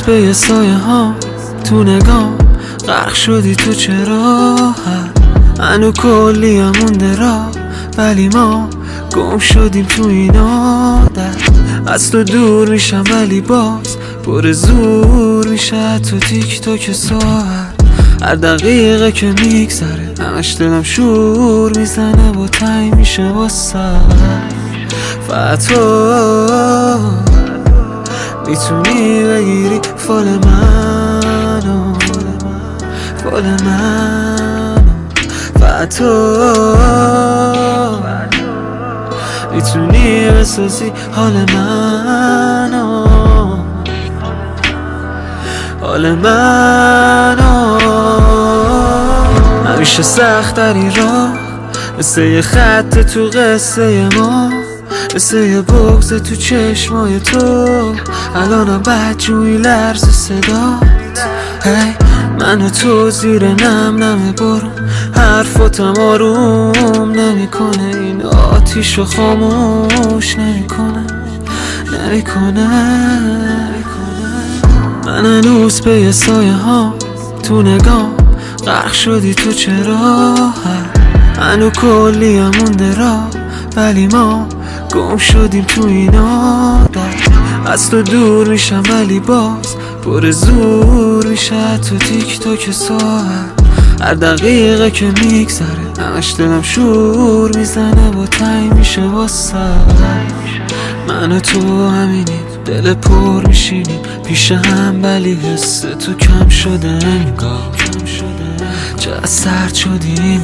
به یه سایه ها تو نگاه غرق شدی تو چرا هنو کلی هم مونده را ولی ما گم شدیم تو این عادت از تو دور میشم ولی باز پر زور میشه تو تیک تاک ساعت هر دقیقه که میگذره همش دلم شور میزنه و تنگ میشه واسه فتا میتونی بگیری فال منو فتا میتونی بسازی حال منو همیشه سخت داری راه مثل یه خط تو قصه ما مثل یه بغض تو چشمای تو الانم بدجویی لرز صدا من و تو زیر نم نم بارون حرفاتم آروم نمیکنه این آتیشو خاموش نمیکنه من هنوز به یه سایه ها تو نگاه غرق شدی تو چرا هنو کلی هم مونده را ولی ما گم شدیم تو این عادت از تو دور میشم ولی باز پر زور میشه تو تیک تاک ساعت هر دقیقه که میگذره همش دلم شور میزنه و تنگ میشه واسه من و تو همینیم دل پر میشینیم پیش هم ولی حس تو کم شده انگار چه سرد شدیم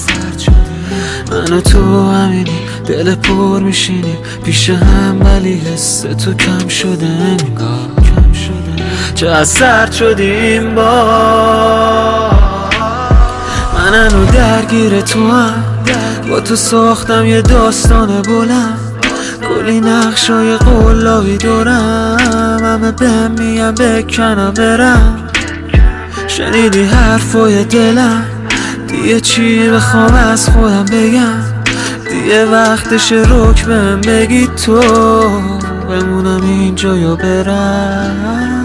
من و تو همینیم دل پر میشینیم پیش هم ولی حس تو کم شده انگار چه سرد شدیم من هنو درگیر تو هم با تو ساختم یه داستان بلند کلی نقشای قلابی دورم همه بهم میگم بکنم برم شنیدی حرفای دلم دیگه چی بخوام از خودم بگم دیگه وقتش رک بهم بگی تو بمونم اینجا یا برم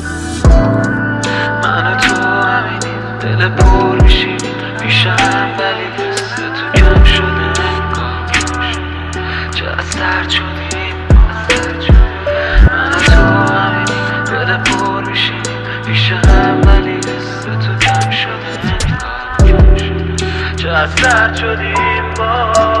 من و تو همینیم دل پر میشیم پیش هم ولی حس تو کم شده انگار چه سرد شدیم من و تو همینیم دل پر میشیم پیش هم ولی حس تو کم شده انگار چه سرد شدیم